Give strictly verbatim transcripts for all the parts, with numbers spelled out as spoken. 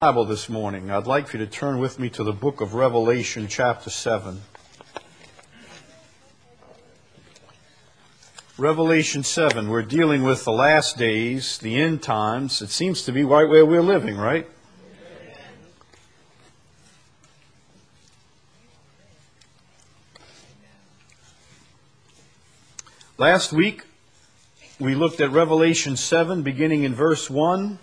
Bible this morning. I'd like for you to turn with me to the book of Revelation, chapter seven. Revelation seven, we're dealing with the last days, the end times. It seems to be right where we're living, right? Last week, we looked at Revelation seven, beginning in verse one.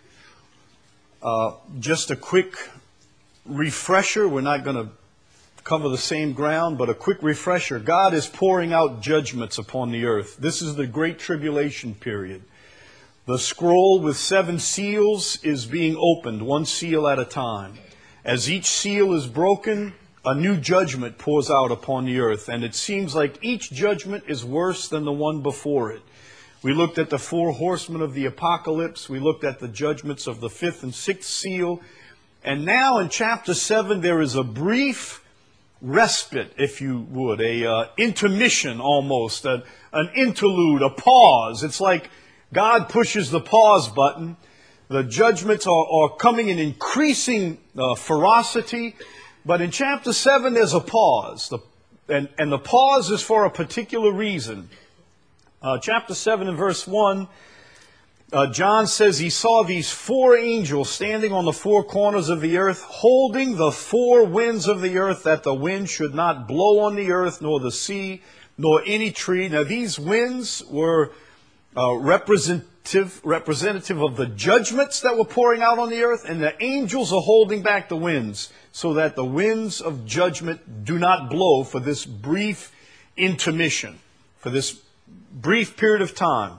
Uh, just a quick refresher. We're not going to cover the same ground, but a quick refresher. God is pouring out judgments upon the earth. This is the Great Tribulation period. The scroll with seven seals is being opened, one seal at a time. As each seal is broken, a new judgment pours out upon the earth, and it seems like each judgment is worse than the one before it. We looked at the four horsemen of the apocalypse. We looked at the judgments of the fifth and sixth seal. And now in chapter seven, there is a brief respite, if you would, a uh, intermission almost, a, an interlude, a pause. It's like God pushes the pause button. The judgments are, are coming in increasing uh, ferocity. But in chapter seven, there's a pause. The, and, and the pause is for a particular reason. Uh, chapter seven and verse one, uh, John says he saw these four angels standing on the four corners of the earth, holding the four winds of the earth, that the wind should not blow on the earth, nor the sea, nor any tree. Now these winds were uh, representative, representative of the judgments that were pouring out on the earth, and the angels are holding back the winds, so that the winds of judgment do not blow for this brief intermission, for this brief period of time.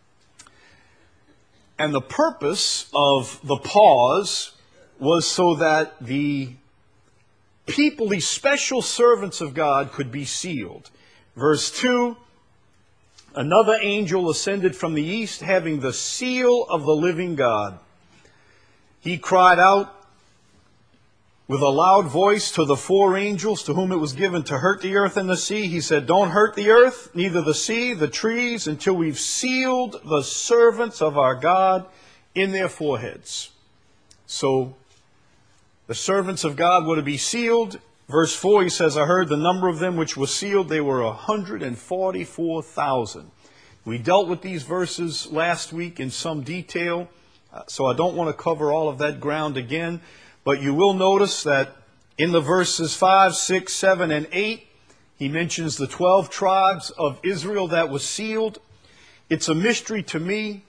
And the purpose of the pause was so that the people, these special servants of God, could be sealed. Verse two, another angel ascended from the east, having the seal of the living God. He cried out with a loud voice to the four angels to whom it was given to hurt the earth and the sea. He said, don't hurt the earth, neither the sea, the trees, until we've sealed the servants of our God in their foreheads. So the servants of God were to be sealed. Verse four, he says, I heard the number of them which were sealed. They were one hundred forty-four thousand. We dealt with these verses last week in some detail, so I don't want to cover all of that ground again. But you will notice that in the verses five, six, seven, and eight, he mentions the twelve tribes of Israel that was sealed. It's a mystery to me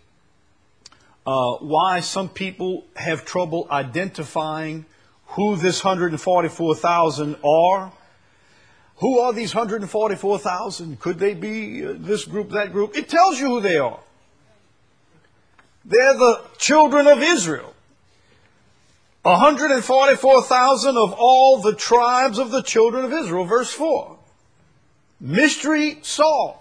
uh, why some people have trouble identifying who this one hundred forty-four thousand are. Who are these one hundred forty-four thousand? Could they be uh, this group, that group? It tells you who they are. They're the children of Israel. one hundred forty-four thousand of all the tribes of the children of Israel. Verse four. Mystery solved.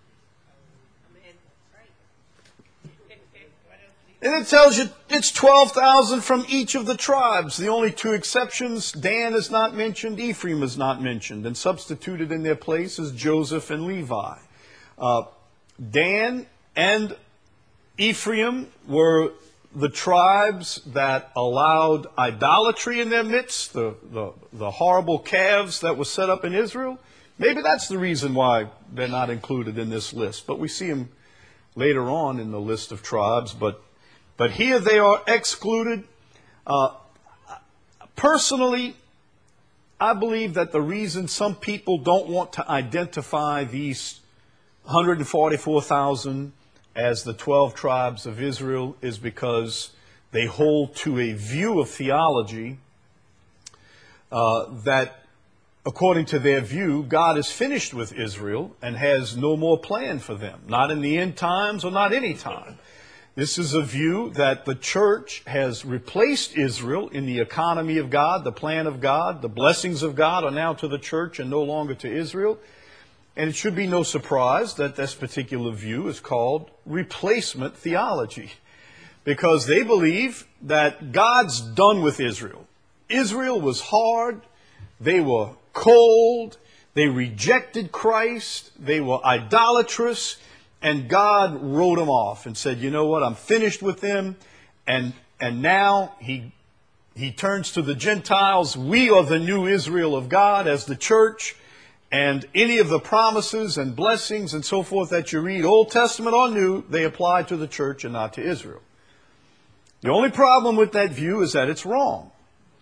And it tells you it's twelve thousand from each of the tribes. The only two exceptions, Dan is not mentioned, Ephraim is not mentioned. And substituted in their place is Joseph and Levi. Uh, Dan and Ephraim were the tribes that allowed idolatry in their midst, the, the, the horrible calves that were set up in Israel. Maybe that's the reason why they're not included in this list. But we see them later on in the list of tribes. But, but here they are excluded. Uh, personally, I believe that the reason some people don't want to identify these one hundred forty-four thousand as the twelve tribes of Israel is because they hold to a view of theology uh, that, according to their view, God is finished with Israel and has no more plan for them, not in the end times or not any time. This is a view that the church has replaced Israel in the economy of God, the plan of God. The blessings of God are now to the church and no longer to Israel. And it should be no surprise that this particular view is called replacement theology, because they believe that God's done with Israel. Israel was hard, they were cold, they rejected Christ, they were idolatrous, and God wrote them off and said, you know what, I'm finished with them, and, and now He he turns to the Gentiles. We are the new Israel of God as the church. And any of the promises and blessings and so forth that you read, Old Testament or New, they apply to the church and not to Israel. The only problem with that view is that it's wrong.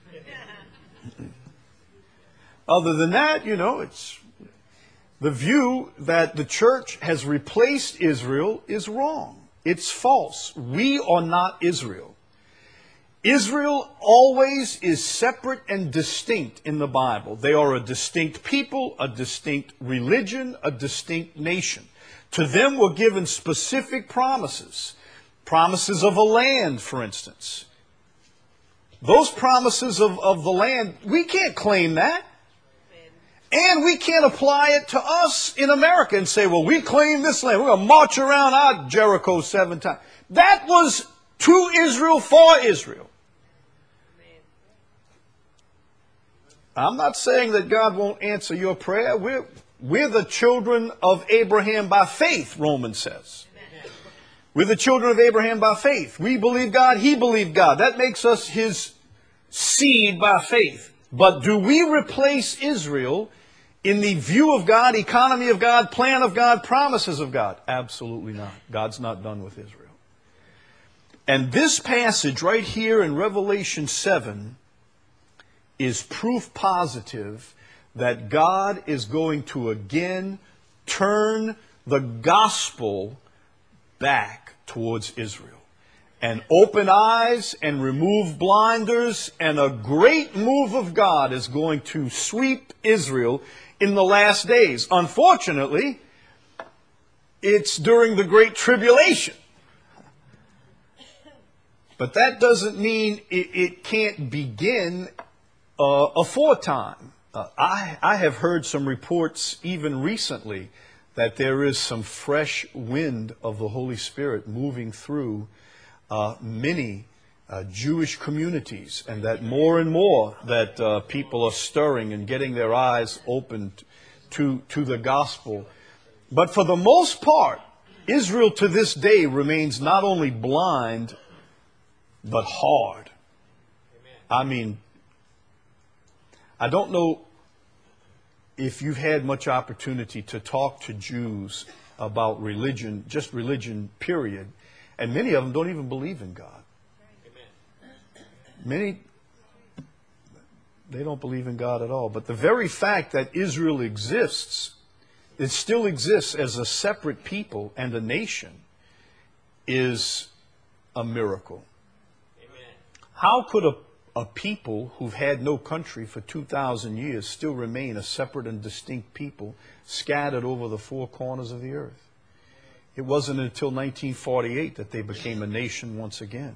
Other than that, you know, it's the view that the church has replaced Israel is wrong. It's false. We are not Israel. Israel always is separate and distinct in the Bible. They are a distinct people, a distinct religion, a distinct nation. To them were given specific promises. Promises of a land, for instance. Those promises of, of the land, we can't claim that. And we can't apply it to us in America and say, well, we claim this land. We're going to march around our Jericho seven times. That was to Israel for Israel. I'm not saying that God won't answer your prayer. We're, we're the children of Abraham by faith, Romans says. We're the children of Abraham by faith. We believe God, he believed God. That makes us his seed by faith. But do we replace Israel in the view of God, economy of God, plan of God, promises of God? Absolutely not. God's not done with Israel. And this passage right here in Revelation seven is proof positive that God is going to again turn the gospel back towards Israel. And open eyes and remove blinders, and a great move of God is going to sweep Israel in the last days. Unfortunately, it's during the Great Tribulation. But that doesn't mean it, it can't begin uh, aforetime. Uh, I, I have heard some reports even recently that there is some fresh wind of the Holy Spirit moving through uh, many uh, Jewish communities, and that more and more that uh, people are stirring and getting their eyes opened to, to the gospel. But for the most part, Israel to this day remains not only blind, but hard. I mean, I don't know if you've had much opportunity to talk to Jews about religion, just religion, period, and many of them don't even believe in God. Many, they don't believe in God at all. But the very fact that Israel exists, it still exists as a separate people and a nation, is a miracle. Amen. How could a A people who've had no country for two thousand years still remain a separate and distinct people scattered over the four corners of the earth? It wasn't until nineteen forty-eight that they became a nation once again.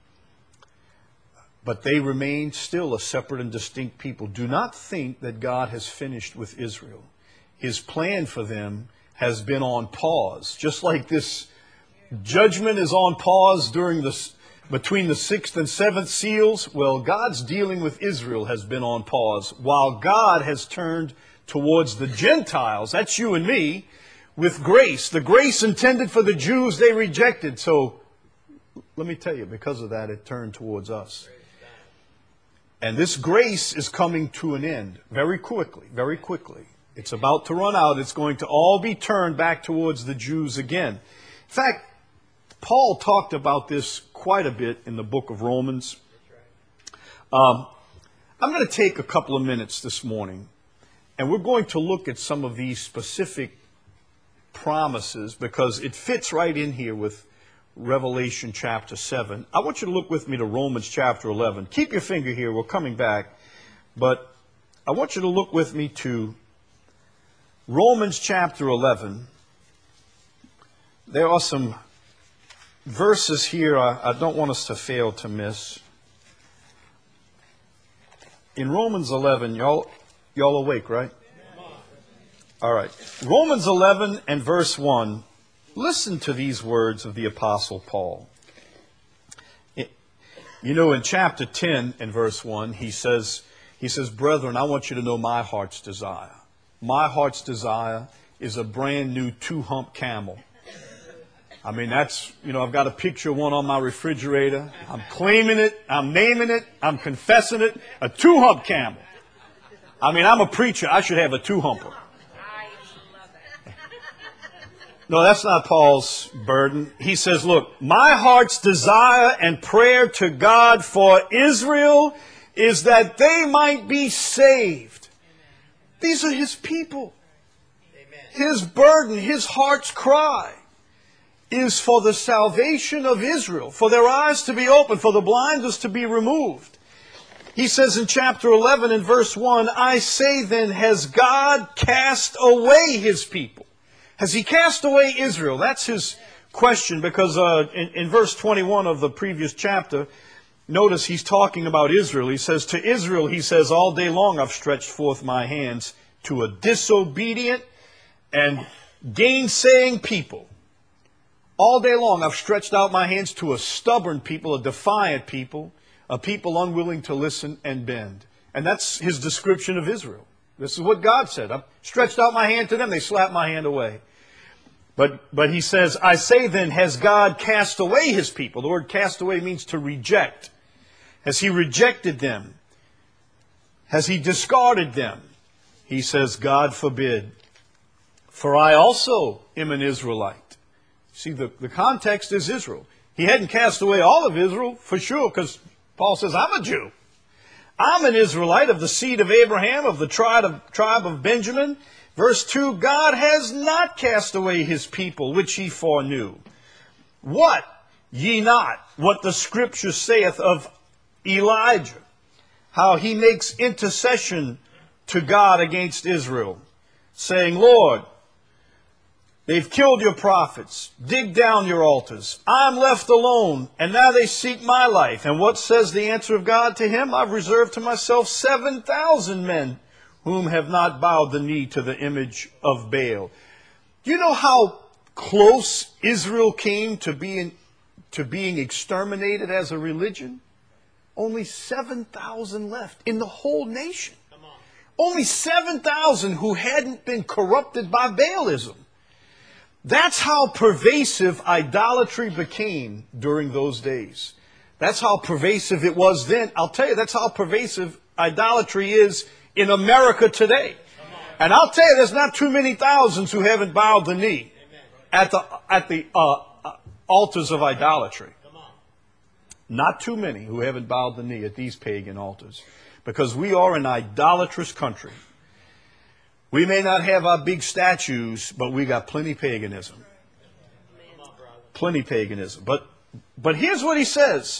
But they remain still a separate and distinct people. Do not think that God has finished with Israel. His plan for them has been on pause. Just like this judgment is on pause during the between the sixth and seventh seals, well, God's dealing with Israel has been on pause, while God has turned towards the Gentiles, that's you and me, with grace. The grace intended for the Jews, they rejected. So, let me tell you, because of that, it turned towards us. And this grace is coming to an end very quickly, very quickly. It's about to run out. It's going to all be turned back towards the Jews again. In fact, Paul talked about this quite a bit in the book of Romans. Um, I'm going to take a couple of minutes this morning, and we're going to look at some of these specific promises because it fits right in here with Revelation chapter seven. I want you to look with me to Romans chapter eleven. Keep your finger here. We're coming back. But I want you to look with me to Romans chapter eleven. There are some verses here I, I don't want us to fail to miss. In Romans eleven, y'all, y'all awake, right? All right. Romans eleven and verse one. Listen to these words of the Apostle Paul. It, you know, in chapter ten and verse one, he says, he says, "Brethren, I want you to know my heart's desire. My heart's desire is a brand new two-hump camel." I mean, that's, you know, I've got a picture of one on my refrigerator. I'm claiming it. I'm naming it. I'm confessing it. A two-hump camel. I mean, I'm a preacher. I should have a two-humper. No, that's not Paul's burden. He says, look, my heart's desire and prayer to God for Israel is that they might be saved. These are his people. His burden, his heart's cry is for the salvation of Israel, for their eyes to be opened, for the blinders to be removed. He says in chapter eleven and verse one, I say then, has God cast away his people? Has he cast away Israel? That's his question, because uh, in, in verse twenty-one of the previous chapter, notice he's talking about Israel. He says, to Israel, he says, all day long I've stretched forth my hands to a disobedient and gainsaying people. All day long I've stretched out my hands to a stubborn people, a defiant people, a people unwilling to listen and bend. And that's his description of Israel. This is what God said. I've stretched out my hand to them. They slapped my hand away. But, but he says, I say then, has God cast away his people? The word cast away means to reject. Has he rejected them? Has he discarded them? He says, God forbid. For I also am an Israelite. See, the, the context is Israel. He hadn't cast away all of Israel, for sure, because Paul says, I'm a Jew. I'm an Israelite of the seed of Abraham, of the tribe of, tribe of Benjamin. Verse two, God has not cast away his people, which he foreknew. What? Ye not what the scripture saith of Elijah, how he makes intercession to God against Israel, saying, Lord, they've killed your prophets. Dig down your altars. I'm left alone, and now they seek my life. And what says the answer of God to him? I've reserved to myself seven thousand men whom have not bowed the knee to the image of Baal. Do you know how close Israel came to being, to being exterminated as a religion? Only seven thousand left in the whole nation. Only seven thousand who hadn't been corrupted by Baalism. That's how pervasive idolatry became during those days. That's how pervasive it was then. I'll tell you, that's how pervasive idolatry is in America today. And I'll tell you, there's not too many thousands who haven't bowed the knee at the, at the uh, altars of idolatry. Not too many who haven't bowed the knee at these pagan altars. Because we are an idolatrous country. We may not have our big statues, but we got plenty paganism. Plenty paganism. But, but here's what he says.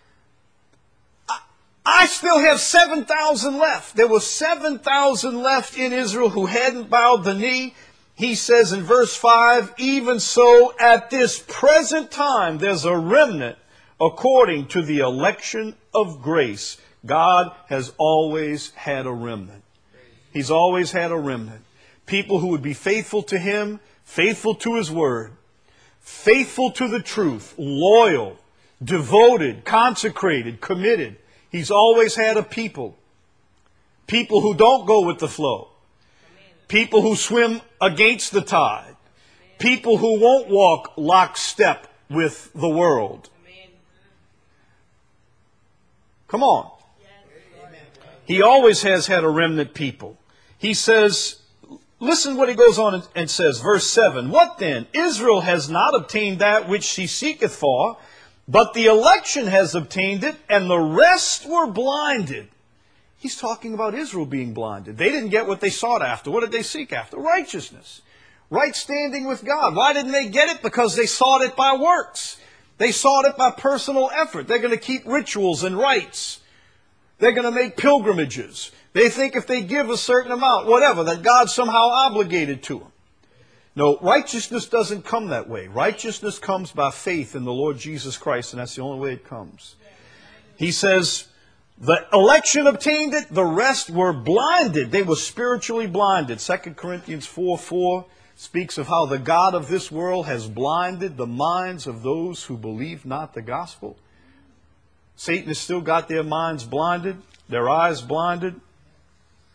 I, I still have seven thousand left. There were seven thousand left in Israel who hadn't bowed the knee. He says in verse five, even so at this present time there's a remnant according to the election of grace. God has always had a remnant. He's always had a remnant. People who would be faithful to him, faithful to his word, faithful to the truth, loyal, devoted, consecrated, committed. He's always had a people. People who don't go with the flow. People who swim against the tide. People who won't walk lockstep with the world. Come on. He always has had a remnant people. He says, listen what he goes on and says, verse seven, what then? Israel has not obtained that which she seeketh for, but the election has obtained it, and the rest were blinded. He's talking about Israel being blinded. They didn't get what they sought after. What did they seek after? Righteousness. Right standing with God. Why didn't they get it? Because they sought it by works. They sought it by personal effort. They're going to keep rituals and rites. They're going to make pilgrimages. They think if they give a certain amount, whatever, that God's somehow obligated to them. No, righteousness doesn't come that way. Righteousness comes by faith in the Lord Jesus Christ, and that's the only way it comes. He says, the election obtained it, the rest were blinded. They were spiritually blinded. Second Corinthians four four speaks of how the God of this world has blinded the minds of those who believe not the gospel. Satan has still got their minds blinded, their eyes blinded.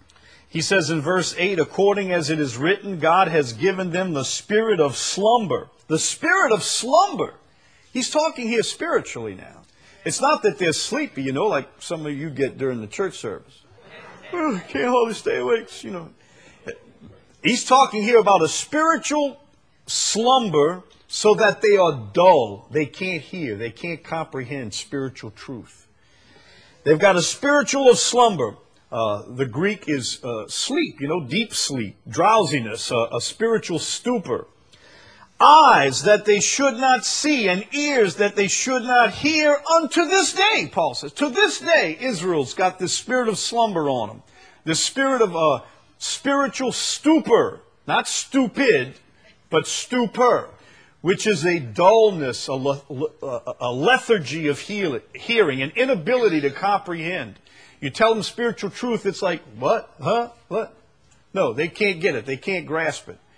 He says in verse eight, according as it is written, God has given them the spirit of slumber. The spirit of slumber. He's talking here spiritually now. It's not that they're sleepy, you know, like some of you get during the church service. Oh, I can't hardly stay awake, you know. He's talking here about a spiritual slumber so that they are dull. They can't hear. They can't comprehend spiritual truth. They've got a spiritual of slumber. Uh, the Greek is uh, sleep, you know, deep sleep, drowsiness, uh, a spiritual stupor. Eyes that they should not see and ears that they should not hear unto this day, Paul says. To this day, Israel's got this spirit of slumber on them. This spirit of uh, spiritual stupor. Not stupid, but stupor, which is a dullness, a, le- a lethargy of hearing, an inability to comprehend. You tell them spiritual truth, it's like, what? Huh? What? No, they can't get it. They can't grasp it.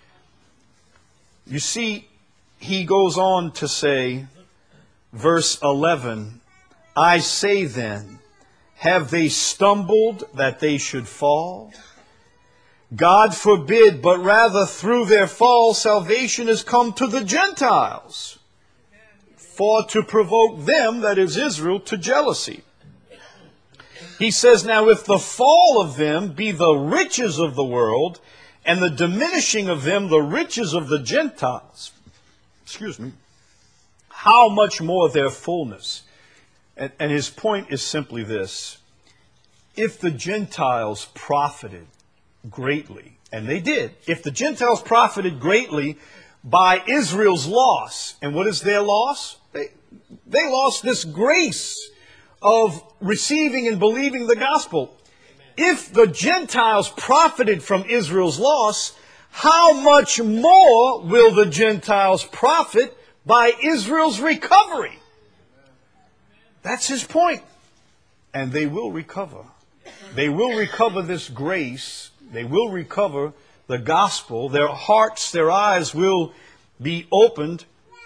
You see, he goes on to say, verse eleven, I say then, have they stumbled that they should fall? God forbid, but rather through their fall salvation is come to the Gentiles, for to provoke them, that is Israel, to jealousy. He says, now if the fall of them be the riches of the world, and the diminishing of them the riches of the Gentiles, excuse me, how much more their fullness? And, and his point is simply this. If the Gentiles profited greatly, and they did, if the Gentiles profited greatly by Israel's loss, and what is their loss? They, they lost this grace of receiving and believing the gospel. If the Gentiles profited from Israel's loss, how much more will the Gentiles profit by Israel's recovery? That's his point. And they will recover. They will recover this grace. They will recover the gospel. Their hearts, their eyes will be opened.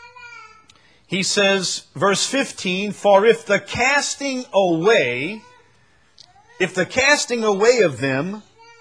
He says, verse fifteen, for if the casting away, if the casting away of them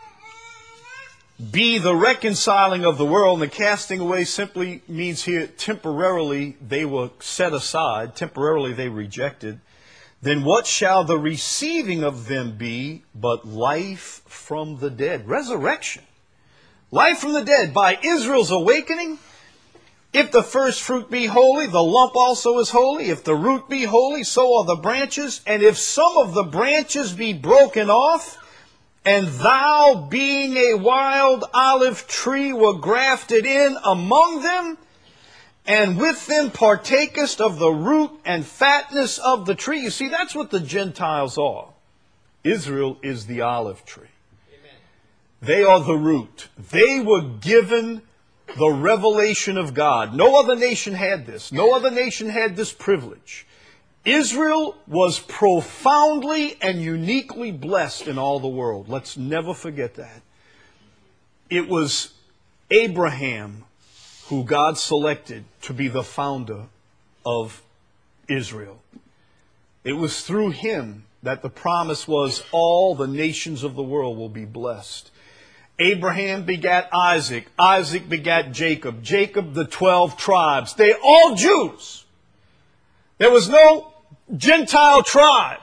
be the reconciling of the world, and the casting away simply means here temporarily they were set aside, temporarily they rejected, then what shall the receiving of them be but life from the dead? Resurrection. Life from the dead by Israel's awakening. If the first fruit be holy, the lump also is holy. If the root be holy, so are the branches. And if some of the branches be broken off, and thou, being a wild olive tree, were grafted in among them, and with them partakest of the root and fatness of the tree. You see, that's what the Gentiles are. Israel is the olive tree. Amen. They are the root. They were given the revelation of God. No other nation had this. No other nation had this privilege. Israel was profoundly and uniquely blessed in all the world. Let's never forget that. It was Abraham who God selected to be the founder of Israel. It was through him that the promise was all the nations of the world will be blessed. Abraham begat Isaac. Isaac begat Jacob. Jacob, the twelve tribes. They all Jews. There was no Gentile tribe.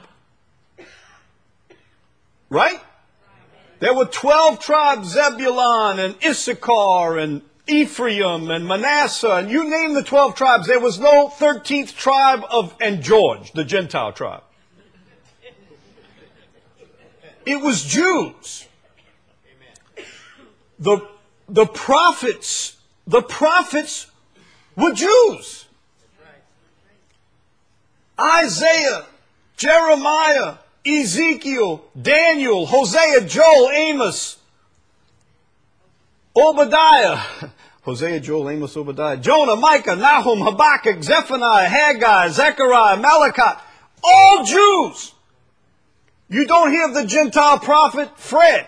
Right? There were twelve tribes, Zebulun and Issachar and Ephraim and Manasseh, and you name the twelve tribes. There was no thirteenth tribe of, and George, the Gentile tribe. It was Jews. The, the prophets, the prophets were Jews. Isaiah, Jeremiah, Ezekiel, Daniel, Hosea, Joel, Amos, Obadiah, Hosea, Joel, Amos, Obadiah, Jonah, Micah, Nahum, Habakkuk, Zephaniah, Haggai, Zechariah, Malachi, all Jews. You don't hear of the Gentile prophet Fred.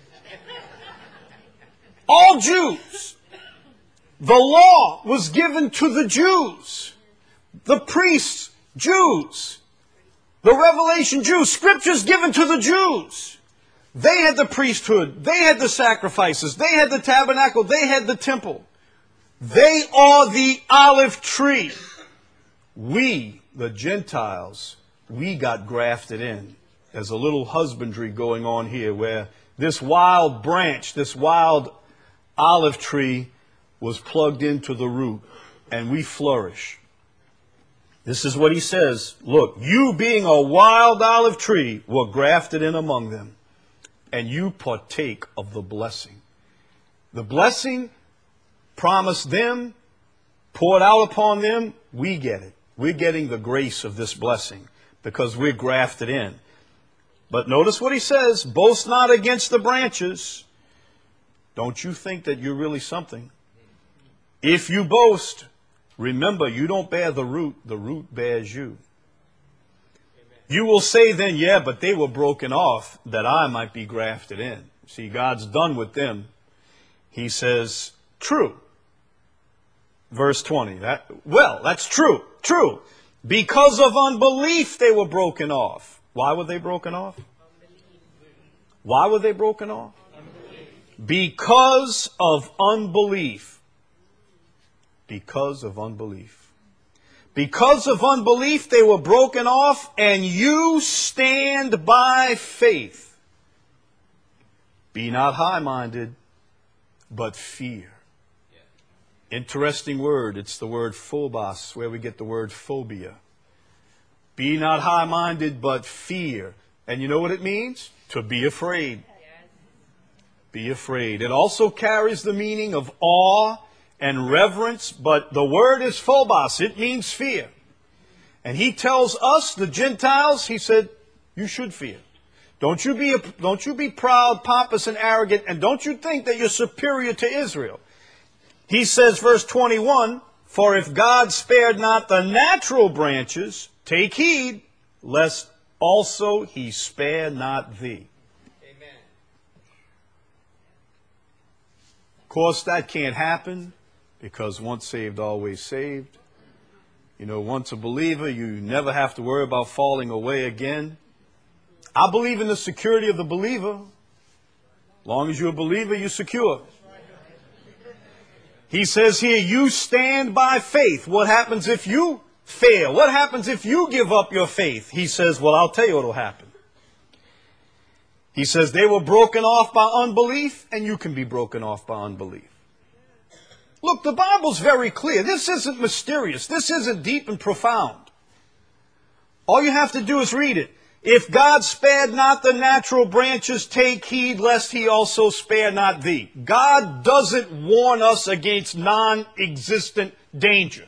All Jews. The law was given to the Jews. The priests, Jews. The revelation, Jews. Scriptures given to the Jews. They had the priesthood. They had the sacrifices. They had the tabernacle. They had the temple. They are the olive tree. We, the Gentiles, we got grafted in. There's a little husbandry going on here where this wild branch, this wild olive tree was plugged into the root, and we flourish. This is what he says. Look, you being a wild olive tree were grafted in among them, and you partake of the blessing. The blessing promised them, poured out upon them, we get it. We're getting the grace of this blessing because we're grafted in. But notice what he says, boast not against the branches. Don't you think that you're really something? If you boast, remember you don't bear the root, the root bears you. You will say then, yeah, but they were broken off that I might be grafted in. See, God's done with them. He says, true. Verse twenty. That, well, that's true. True. Because of unbelief they were broken off. Why were they broken off? Why were they broken off? Because of unbelief. Because of unbelief. Because of unbelief they were broken off, and you stand by faith. Be not high-minded, but fear. Interesting word. It's the word phobos, where we get the word phobia. Be not high-minded, but fear. And you know what it means? To be afraid. Be afraid. It also carries the meaning of awe and reverence, but the word is phobos. It means fear. And he tells us, the Gentiles, he said, you should fear. Don't you be, don't you be proud, pompous, and arrogant, and don't you think that you're superior to Israel. He says, verse twenty-one, for if God spared not the natural branches, take heed, lest also he spare not thee. Amen. Of course, that can't happen, because once saved, always saved. You know, once a believer, you never have to worry about falling away again. I believe in the security of the believer. As long as you're a believer, you're secure. He says here, you stand by faith. What happens if you fail? What happens if you give up your faith? He says, well, I'll tell you what will happen. He says they were broken off by unbelief, and you can be broken off by unbelief. Look, the Bible's very clear. This isn't mysterious. This isn't deep and profound. All you have to do is read it. If God spared not the natural branches, take heed lest he also spare not thee. God doesn't warn us against non-existent danger.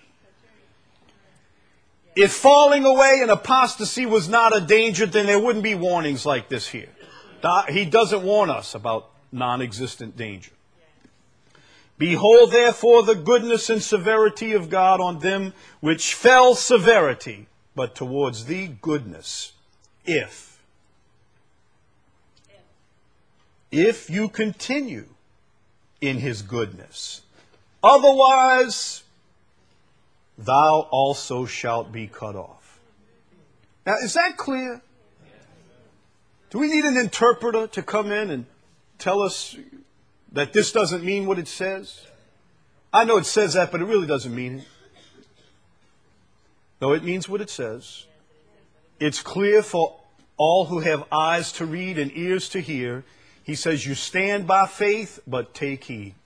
If falling away and apostasy was not a danger, then there wouldn't be warnings like this here. He doesn't warn us about non-existent danger. Behold, therefore, the goodness and severity of God on them which fell severity, but towards thee goodness. If, if you continue in his goodness, otherwise thou also shalt be cut off. Now, is that clear? Do we need an interpreter to come in and tell us that this doesn't mean what it says? I know it says that, but it really doesn't mean it. No, it means what it says. It's clear for all who have eyes to read and ears to hear. He says, you stand by faith, but take heed.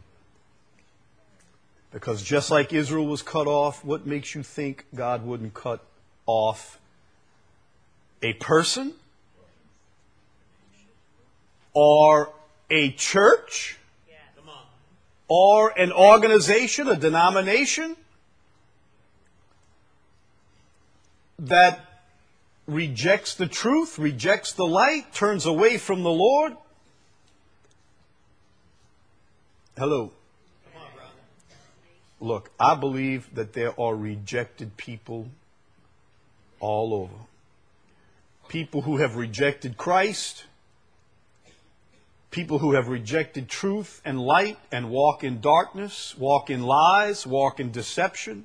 Because just like Israel was cut off, what makes you think God wouldn't cut off a person? Or a church? Or an organization, a denomination that rejects the truth, rejects the light, turns away from the Lord? Hello. Come on, brother. Look, I believe that there are rejected people all over. People who have rejected Christ, people who have rejected truth and light and walk in darkness, walk in lies, walk in deception.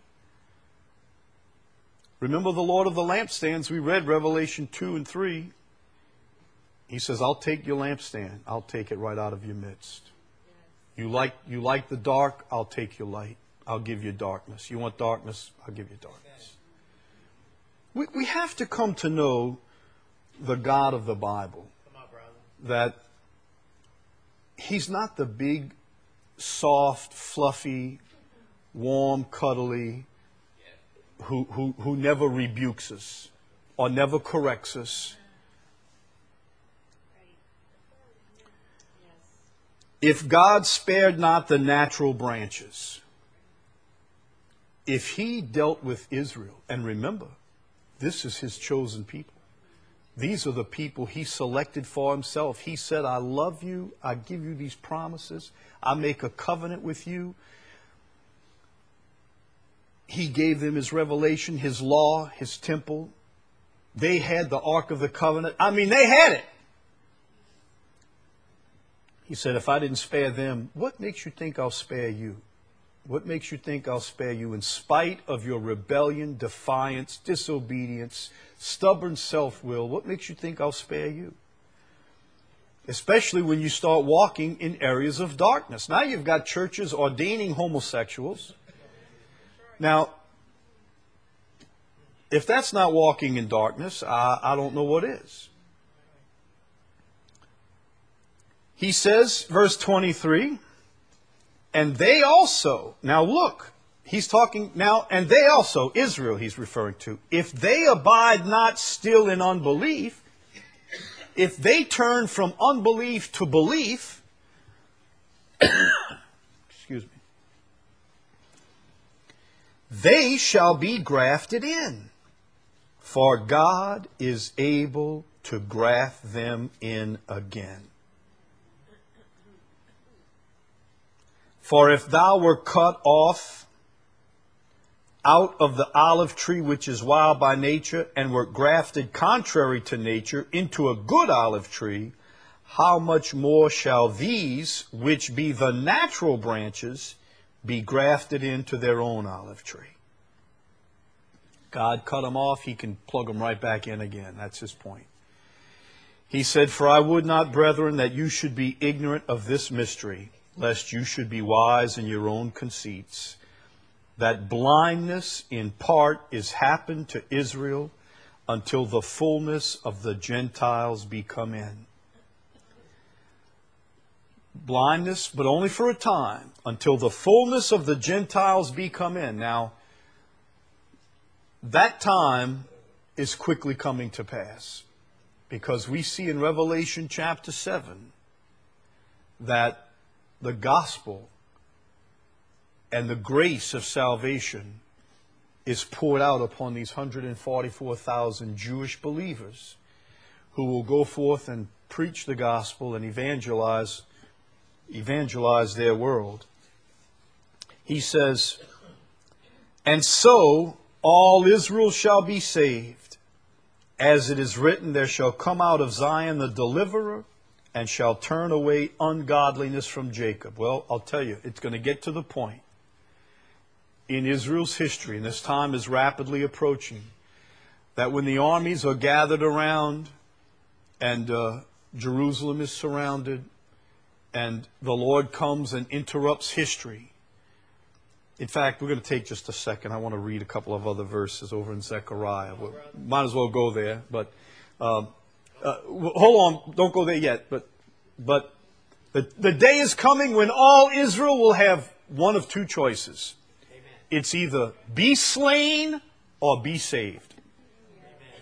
Remember the Lord of the lampstands? We read Revelation two and three. He says, I'll take your lampstand. I'll take it right out of your midst. You like, you like the dark, I'll take your light. I'll give you darkness. You want darkness, I'll give you darkness. We, we have to come to know the God of the Bible. That He's not the big, soft, fluffy, warm, cuddly, who, who, who never rebukes us or never corrects us. If God spared not the natural branches, if He dealt with Israel, and remember, this is His chosen people. These are the people He selected for Himself. He said, I love you. I give you these promises. I make a covenant with you. He gave them His revelation, His law, His temple. They had the Ark of the Covenant. I mean, they had it. He said, if I didn't spare them, what makes you think I'll spare you? What makes you think I'll spare you in spite of your rebellion, defiance, disobedience, stubborn self-will? What makes you think I'll spare you? Especially when you start walking in areas of darkness. Now you've got churches ordaining homosexuals. Now, if that's not walking in darkness, I, I don't know what is. He says, verse twenty-three, and they also, now look, he's talking now, and they also, Israel he's referring to, if they abide not still in unbelief, if they turn from unbelief to belief, excuse me, they shall be grafted in, for God is able to graft them in again. For if thou were cut off out of the olive tree which is wild by nature, and were grafted contrary to nature into a good olive tree, how much more shall these, which be the natural branches, be grafted into their own olive tree? God cut them off, He can plug them right back in again. That's His point. He said, for I would not, brethren, that you should be ignorant of this mystery, lest you should be wise in your own conceits, that blindness in part is happened to Israel until the fullness of the Gentiles be come in. Blindness, but only for a time, until the fullness of the Gentiles be come in. Now, that time is quickly coming to pass, because we see in Revelation chapter seven that the gospel and the grace of salvation is poured out upon these one hundred forty-four thousand Jewish believers who will go forth and preach the gospel and evangelize, evangelize their world. He says, and so all Israel shall be saved. As it is written, there shall come out of Zion the deliverer, and shall turn away ungodliness from Jacob. Well, I'll tell you, it's going to get to the point in Israel's history, and this time is rapidly approaching, that when the armies are gathered around and uh, Jerusalem is surrounded and the Lord comes and interrupts history. In fact, we're going to take just a second. I want to read a couple of other verses over in Zechariah. We might as well go there, but... Um, Uh, hold on, don't go there yet. But, but the, the day is coming when all Israel will have one of two choices. Amen. It's either be slain or be saved. Amen.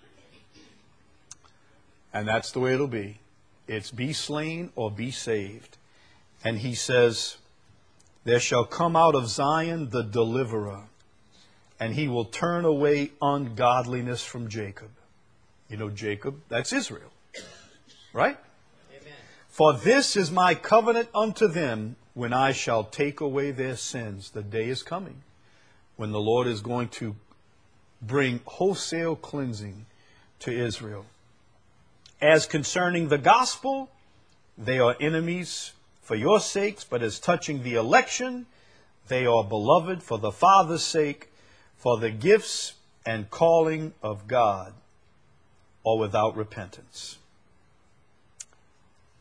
And that's the way it'll be. It's be slain or be saved. And He says, there shall come out of Zion the deliverer, and He will turn away ungodliness from Jacob. You know Jacob, that's Israel. Right? Amen. For this is my covenant unto them when I shall take away their sins. The day is coming when the Lord is going to bring wholesale cleansing to Israel. As concerning the gospel, they are enemies for your sakes, but as touching the election, they are beloved for the Father's sake, for the gifts and calling of God or without repentance.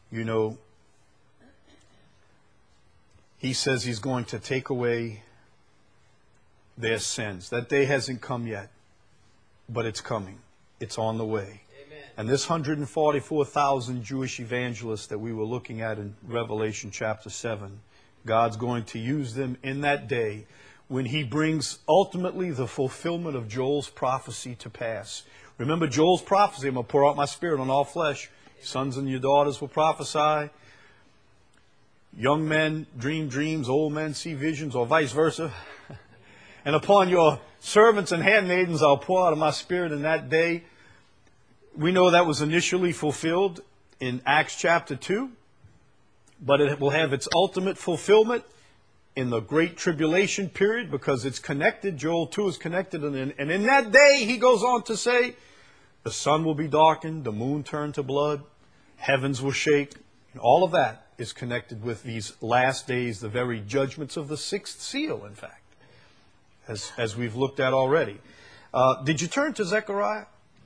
you know, he says he's going to take away their sins. That day hasn't come yet, but it's coming. It's on the way. Amen. And this one hundred forty-four thousand Jewish evangelists that we were looking at in Revelation chapter seven, God's going to use them in that day when he brings ultimately the fulfillment of Joel's prophecy to pass. Remember Joel's prophecy, I'm going to pour out my spirit on all flesh. Your sons and your daughters will prophesy. Young men dream dreams, old men see visions, or vice versa. And upon your servants and handmaidens I'll pour out of my spirit in that day. We know that was initially fulfilled in Acts chapter two. But it will have its ultimate fulfillment in the Great Tribulation period because it's connected. Joel two is connected. And in, and in that day, he goes on to say, the sun will be darkened, the moon turned to blood, heavens will shake. And all of that is connected with these last days, the very judgments of the sixth seal, in fact, as, as we've looked at already. Uh, did you turn to Zechariah?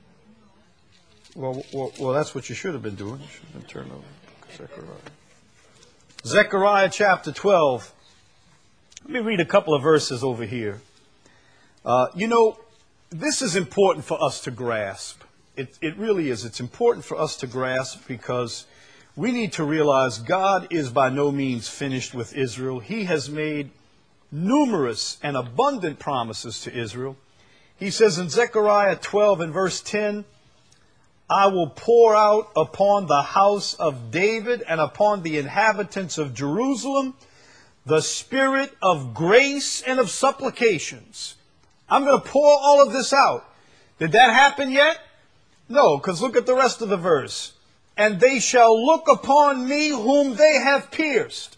Well, well, well, that's what you should have been doing. You should have been turning over to Zechariah. Zechariah chapter twelve. Let me read a couple of verses over here. Uh, you know, this is important for us to grasp. It, it really is. It's important for us to grasp because we need to realize God is by no means finished with Israel. He has made numerous and abundant promises to Israel. He says in Zechariah twelve and verse ten, I will pour out upon the house of David and upon the inhabitants of Jerusalem the spirit of grace and of supplications. I'm going to pour all of this out. Did that happen yet? No, because look at the rest of the verse. And they shall look upon me whom they have pierced,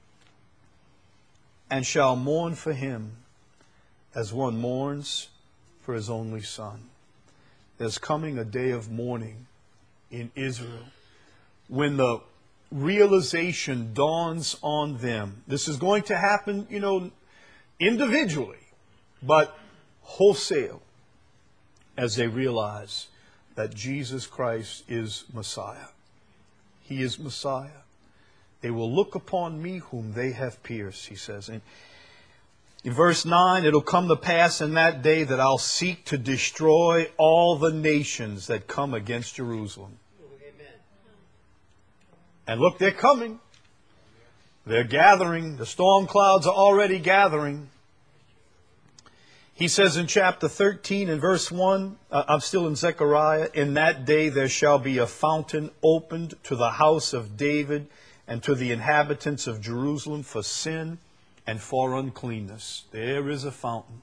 and shall mourn for him as one mourns for his only son. There's coming a day of mourning in Israel when the realization dawns on them. This is going to happen, you know, individually, but wholesale, as they realize that Jesus Christ is Messiah. He is Messiah. They will look upon me whom they have pierced, he says. And in verse nine, it'll come to pass in that day that I'll seek to destroy all the nations that come against Jerusalem. Amen. And look, they're coming. They're gathering. The storm clouds are already gathering. He says in chapter thirteen and verse one, uh, I'm still in Zechariah, in that day there shall be a fountain opened to the house of David and to the inhabitants of Jerusalem for sin and for uncleanness. There is a fountain.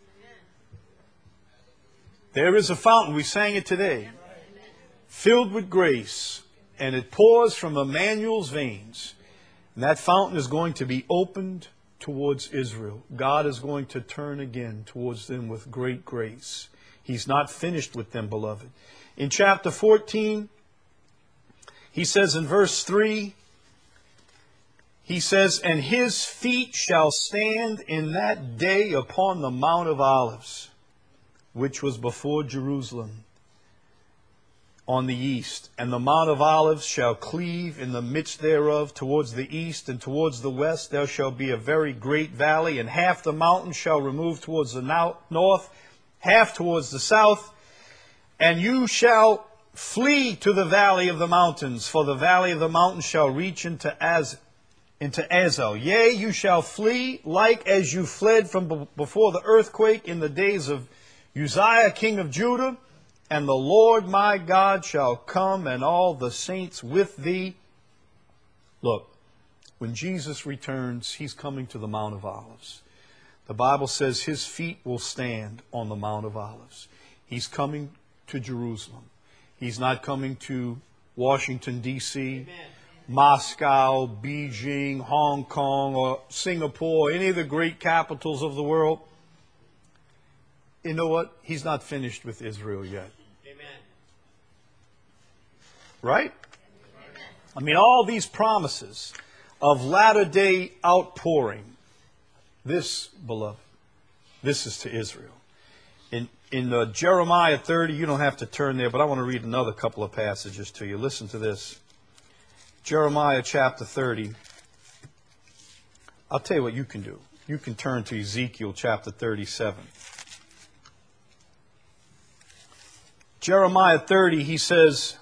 There is a fountain. We sang it today. Filled with grace. And it pours from Emmanuel's veins. And that fountain is going to be opened towards Israel. God is going to turn again towards them with great grace. He's not finished with them, beloved. In chapter fourteen, he says in verse three, he says, and his feet shall stand in that day upon the Mount of Olives, which was before Jerusalem, on the east. And the Mount of Olives shall cleave in the midst thereof towards the east, and towards the west there shall be a very great valley, and half the mountain shall remove towards the north, half towards the south. And you shall flee to the valley of the mountains, for the valley of the mountains shall reach into Az. into Azel. Yea, you shall flee like as you fled from b- before the earthquake in the days of Uzziah, king of Judah. And the Lord my God shall come, and all the saints with thee. Look, when Jesus returns, he's coming to the Mount of Olives. The Bible says his feet will stand on the Mount of Olives. He's coming to Jerusalem. He's not coming to Washington, D C, Amen. Moscow, Beijing, Hong Kong, or Singapore, any of the great capitals of the world. You know what? He's not finished with Israel yet. Amen. Right? Amen. I mean, all these promises of latter-day outpouring, this, beloved, this is to Israel. In, in uh, Jeremiah thirty, you don't have to turn there, but I want to read another couple of passages to you. Listen to this. Jeremiah chapter thirty. I'll tell you what you can do. You can turn to Ezekiel chapter thirty-seven. Jeremiah thirty, he says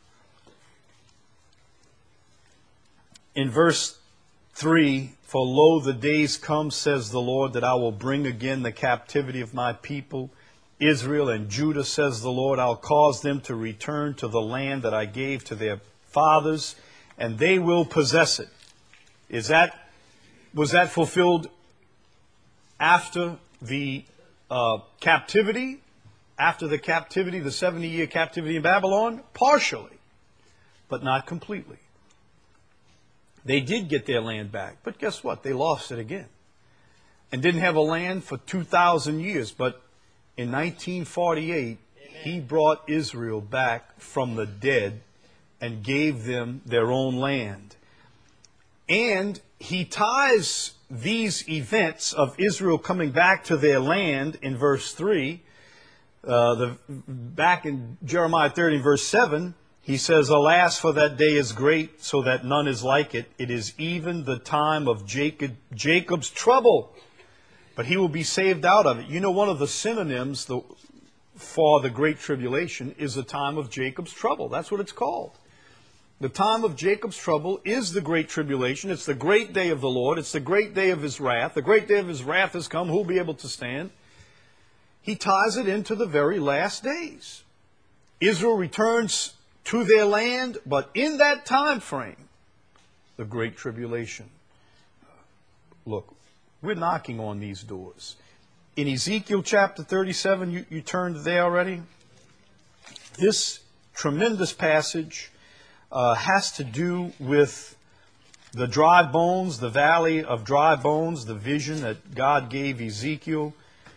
in verse three, "For lo, the days come, says the Lord, that I will bring again the captivity of my people, Israel and Judah, says the Lord. I'll cause them to return to the land that I gave to their fathers, and they will possess it." Is that, was that fulfilled after the uh, captivity? After the captivity, the seventy-year captivity in Babylon? Partially, but not completely. They did get their land back, but guess what? They lost it again. And didn't have a land for two thousand years, but in nineteen forty-eight, Amen. He brought Israel back from the dead and gave them their own land. And he ties these events of Israel coming back to their land in verse three. Uh, the, back in Jeremiah thirty, verse seven, he says, "Alas, for that day is great, so that none is like it. It is even the time of Jacob, Jacob's trouble, but he will be saved out of it." You know, one of the synonyms the, for the Great Tribulation is the time of Jacob's trouble. That's what it's called. The time of Jacob's trouble is the Great Tribulation. It's the great day of the Lord. It's the great day of His wrath. The great day of His wrath has come. Who will be able to stand? He ties it into the very last days. Israel returns to their land, but in that time frame, the Great Tribulation. Look, we're knocking on these doors. In Ezekiel chapter thirty-seven, you, you turned there already? This tremendous passage uh, has to do with the dry bones, the valley of dry bones, the vision that God gave Ezekiel.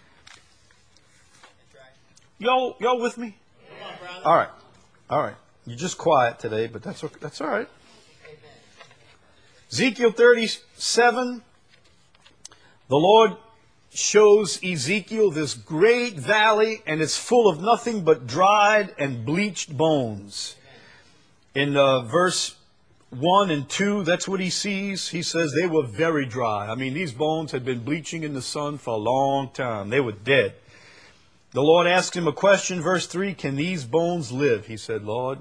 Y'all, y'all with me? All right. All right. You're just quiet today, but that's okay. That's all right. Ezekiel thirty-seven, the Lord shows Ezekiel this great valley, and it's full of nothing but dried and bleached bones. In uh, verse one and two, that's what he sees. He says they were very dry. I mean, these bones had been bleaching in the sun for a long time. They were dead. The Lord asked him a question, verse three, "Can these bones live?" He said, "Lord,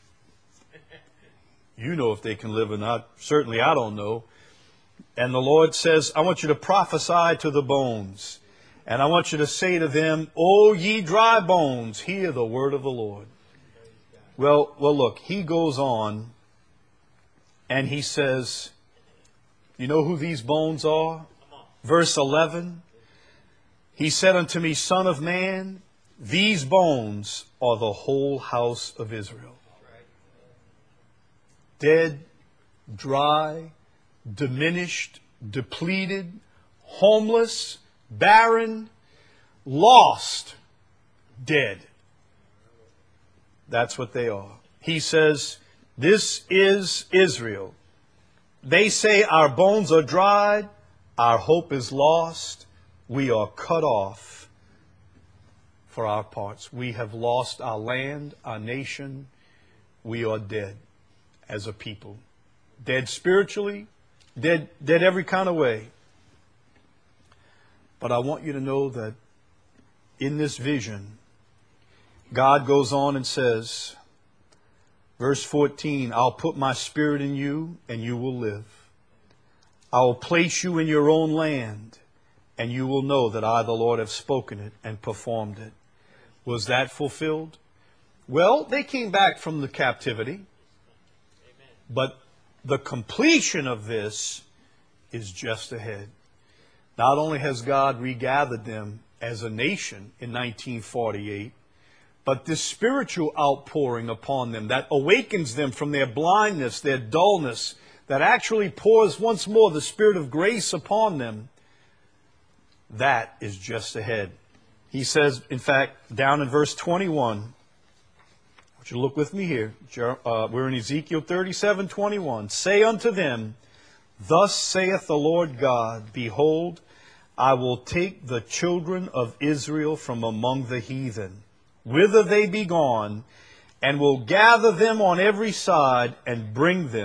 you know if they can live or not. Certainly I don't know." And the Lord says, "I want you to prophesy to the bones. And I want you to say to them, O ye dry bones, hear the word of the Lord." Well, well, look, he goes on and he says, you know who these bones are? Verse eleven, he said unto me, "Son of man, these bones are the whole house of Israel." Dead, dry, diminished, depleted, homeless, barren, lost, dead. That's what they are. He says, this is Israel. They say our bones are dried, our hope is lost, we are cut off for our parts. We have lost our land, our nation, we are dead as a people. Dead spiritually, dead, dead every kind of way. But I want you to know that in this vision, God goes on and says, verse fourteen, "I'll put my spirit in you and you will live. I will place you in your own land and you will know that I, the Lord, have spoken it and performed it." Was that fulfilled? Well, they came back from the captivity. But the completion of this is just ahead. Not only has God regathered them as a nation in nineteen forty-eight, but this spiritual outpouring upon them that awakens them from their blindness, their dullness, that actually pours once more the Spirit of grace upon them, that is just ahead. He says, in fact, down in verse twenty-one, I want you to look with me here. Uh, we're in Ezekiel thirty-seven twenty-one. "Say unto them, Thus saith the Lord God, Behold, I will take the children of Israel from among the heathen, whither they be gone, and will gather them on every side, and bring them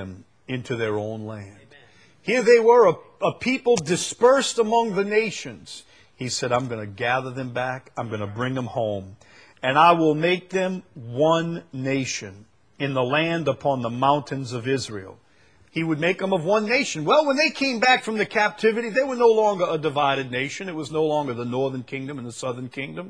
into their own land. Here they were, a, a people dispersed among the nations. He said, I'm going to gather them back. I'm going to bring them home. And I will make them one nation in the land upon the mountains of Israel. He would make them of one nation. Well, when they came back from the captivity, they were no longer a divided nation. It was no longer the northern kingdom and the southern kingdom.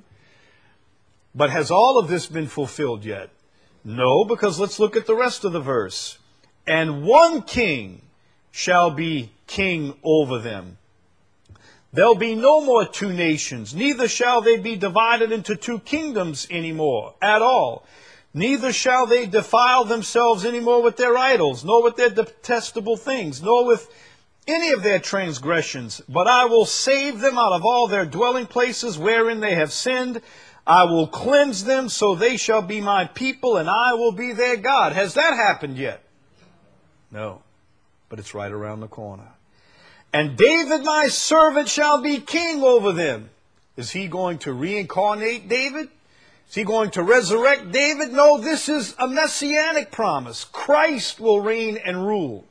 But has all of this been fulfilled yet? No, because let's look at the rest of the verse. And one king shall be king over them. There'll be no more two nations, neither shall they be divided into two kingdoms anymore at all. Neither shall they defile themselves anymore with their idols, nor with their detestable things, nor with any of their transgressions. But I will save them out of all their dwelling places wherein they have sinned. I will cleanse them, so they shall be my people, and I will be their God. Has that happened yet? No, but it's right around the corner. And David my servant shall be king over them. Is he going to reincarnate David? Is he going to resurrect David? No, this is a messianic promise. Christ will reign and rule.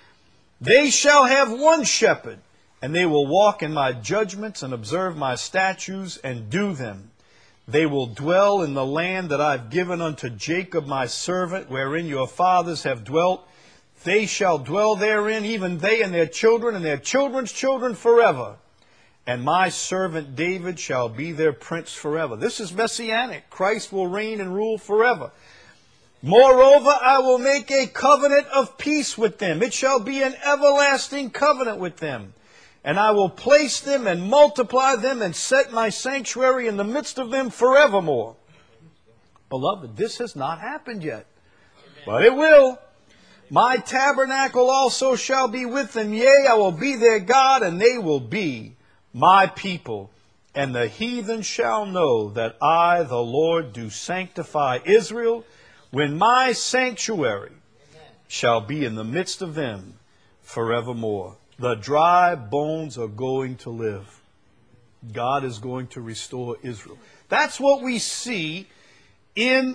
They shall have one shepherd, and they will walk in my judgments and observe my statutes and do them. They will dwell in the land that I've given unto Jacob my servant, wherein your fathers have dwelt. They shall dwell therein, even they and their children and their children's children forever. And my servant David shall be their prince forever. This is messianic. Christ will reign and rule forever. Moreover, I will make a covenant of peace with them. It shall be an everlasting covenant with them. And I will place them and multiply them and set my sanctuary in the midst of them forevermore. Beloved, this has not happened yet, but it will. My tabernacle also shall be with them. Yea, I will be their God, and they will be my people. And the heathen shall know that I, the Lord, do sanctify Israel, when my sanctuary shall be in the midst of them forevermore. The dry bones are going to live. God is going to restore Israel. That's what we see in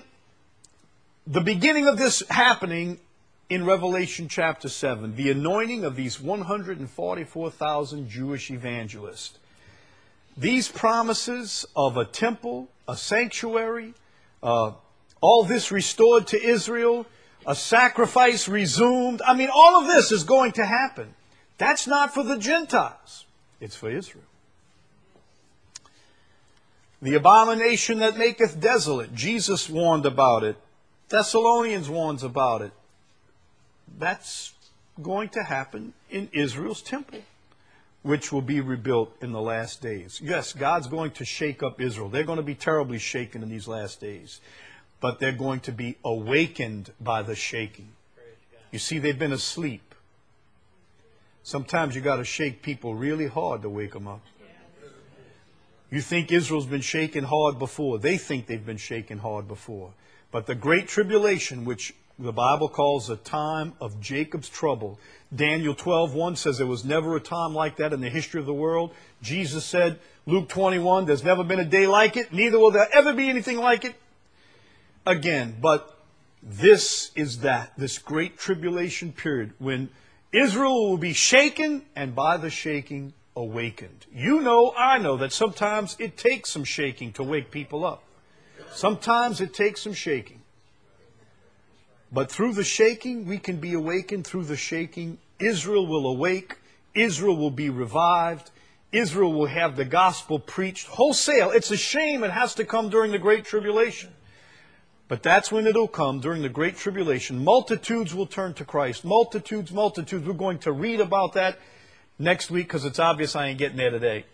the beginning of this happening in Revelation chapter seven. The anointing of these one hundred forty-four thousand Jewish evangelists. These promises of a temple, a sanctuary, uh, all this restored to Israel, a sacrifice resumed. I mean, all of this is going to happen. That's not for the Gentiles. It's for Israel. The abomination that maketh desolate. Jesus warned about it. Thessalonians warns about it. That's going to happen in Israel's temple, which will be rebuilt in the last days. Yes, God's going to shake up Israel. They're going to be terribly shaken in these last days. But they're going to be awakened by the shaking. You see, they've been asleep. Sometimes you got to shake people really hard to wake them up. You think Israel's been shaken hard before. They think they've been shaken hard before. But the great tribulation, which the Bible calls a time of Jacob's trouble. Daniel twelve one says there was never a time like that in the history of the world. Jesus said, Luke twenty-one, there's never been a day like it, neither will there ever be anything like it again. But this is that, this great tribulation period when Israel will be shaken and by the shaking awakened. You know, I know that sometimes it takes some shaking to wake people up. Sometimes it takes some shaking. But through the shaking, we can be awakened. Through the shaking, Israel will awake. Israel will be revived. Israel will have the gospel preached wholesale. It's a shame it has to come during the Great Tribulation. But that's when it'll come, during the Great Tribulation. Multitudes will turn to Christ. Multitudes, multitudes. We're going to read about that next week because it's obvious I ain't getting there today.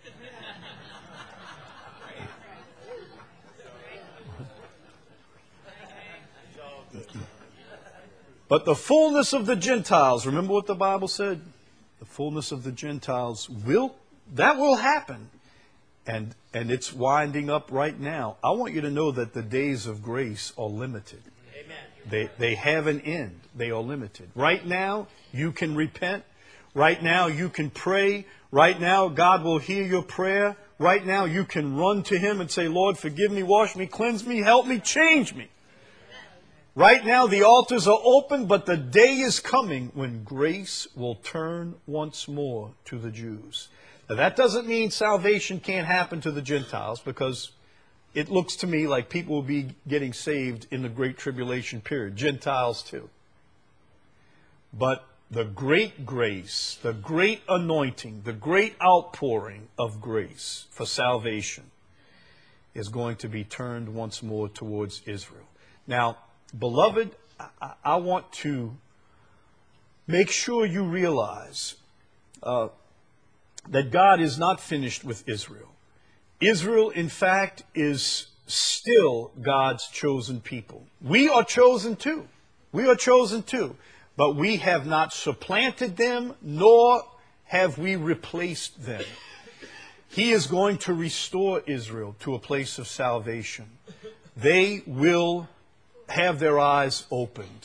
But the fullness of the Gentiles, remember what the Bible said? The fullness of the Gentiles will, that will happen. And, and it's winding up right now. I want you to know that the days of grace are limited. Amen. They, they have an end. They are limited. Right now, you can repent. Right now, you can pray. Right now, God will hear your prayer. Right now, you can run to Him and say, Lord, forgive me, wash me, cleanse me, help me, change me. Right now the altars are open, but the day is coming when grace will turn once more to the Jews. Now that doesn't mean salvation can't happen to the Gentiles, because it looks to me like people will be getting saved in the Great Tribulation period, Gentiles too. But the great grace, the great anointing, the great outpouring of grace for salvation is going to be turned once more towards Israel. Now, beloved, I, I want to make sure you realize uh, that God is not finished with Israel. Israel, in fact, is still God's chosen people. We are chosen too. We are chosen too. But we have not supplanted them, nor have we replaced them. He is going to restore Israel to a place of salvation. They will have their eyes opened.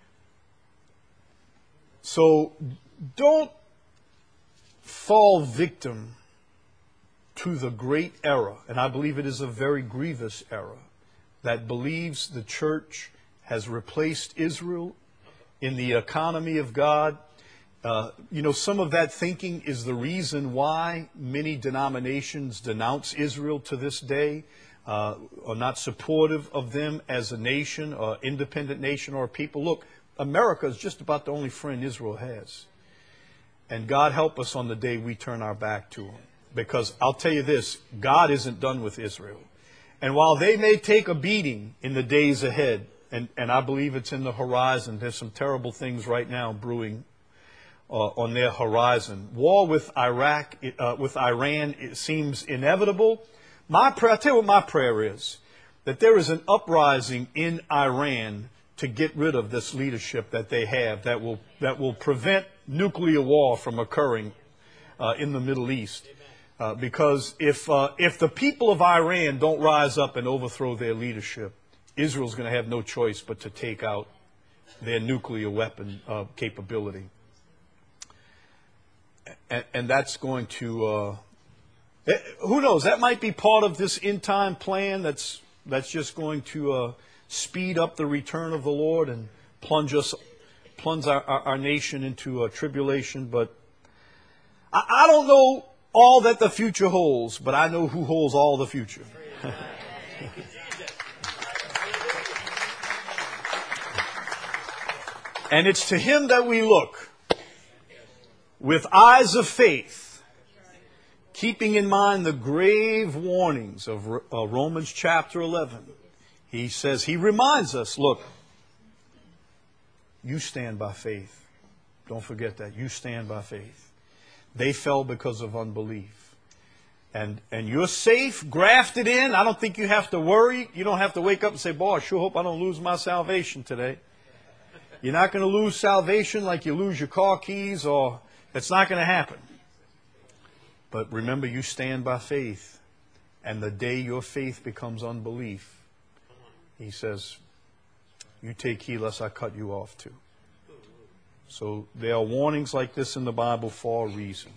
So don't fall victim to the great error, and I believe it is a very grievous error, that believes the church has replaced Israel in the economy of God. Uh, you know, some of that thinking is the reason why many denominations denounce Israel to this day, uh, are not supportive of them as a nation, or independent nation, or a people. Look, America is just about the only friend Israel has. And God help us on the day we turn our back to them. Because I'll tell you this, God isn't done with Israel. And while they may take a beating in the days ahead, and, and I believe it's in the horizon, there's some terrible things right now brewing uh, on their horizon. War with Iraq, uh, with Iran, it seems inevitable. My prayer, I'll tell you what my prayer is, that there is an uprising in Iran to get rid of this leadership that they have that will, that will prevent nuclear war from occurring uh, in the Middle East. Uh, because if uh, if the people of Iran don't rise up and overthrow their leadership, Israel's going to have no choice but to take out their nuclear weapon uh, capability. And, and that's going to, uh, who knows, that might be part of this end-time plan that's, that's just going to uh, speed up the return of the Lord and plunge us, plunge our, our, our nation into a tribulation. But I, I don't know all that the future holds, but I know who holds all the future. And it's to Him that we look with eyes of faith, keeping in mind the grave warnings of uh, Romans chapter eleven. He says, He reminds us, look, you stand by faith. Don't forget that. You stand by faith. They fell because of unbelief. And and you're safe, grafted in. I don't think you have to worry. You don't have to wake up and say, boy, I sure hope I don't lose my salvation today. You're not going to lose salvation like you lose your car keys, or it's not going to happen. But remember, you stand by faith. And the day your faith becomes unbelief, He says, you take heed lest I cut you off too. So there are warnings like this in the Bible for a reason.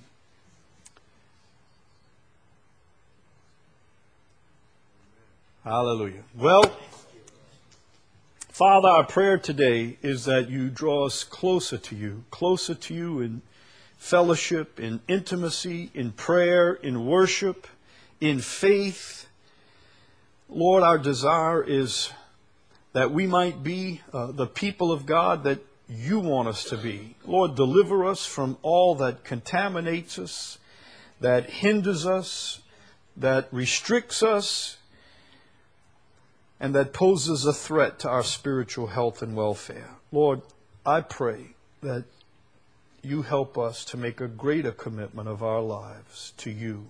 Hallelujah. Well, Father, our prayer today is that you draw us closer to you, closer to you in fellowship, in intimacy, in prayer, in worship, in faith. Lord, our desire is that we might be uh, the people of God that you want us to be. Lord, deliver us from all that contaminates us, that hinders us, that restricts us, and that poses a threat to our spiritual health and welfare. Lord, I pray that you help us to make a greater commitment of our lives to you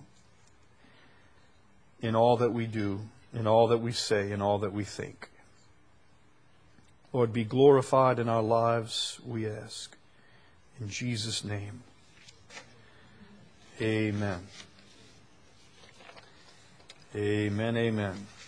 in all that we do, in all that we say, in all that we think. Lord, be glorified in our lives, we ask. In Jesus' name, amen. Amen, amen.